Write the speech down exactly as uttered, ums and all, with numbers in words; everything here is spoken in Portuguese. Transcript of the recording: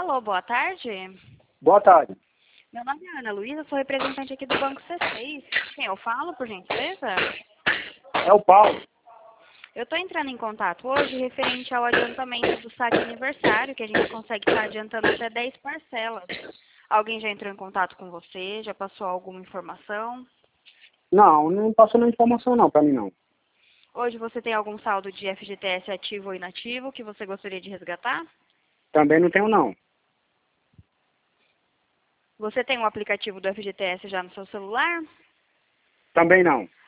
Alô, boa tarde. Boa tarde. Meu nome é Ana Luísa, sou representante aqui do Banco C seis. Quem eu falo, por gentileza? É o Paulo. Eu estou entrando em contato hoje referente ao adiantamento do saque aniversário, que a gente consegue estar adiantando até dez parcelas. Alguém já entrou em contato com você? Já passou alguma informação? Não, não passou nenhuma informação não, pra mim não. Hoje você tem algum saldo de F G T S ativo ou inativo que você gostaria de resgatar? Também não tenho não. Você tem o aplicativo do F G T S já no seu celular? Também não.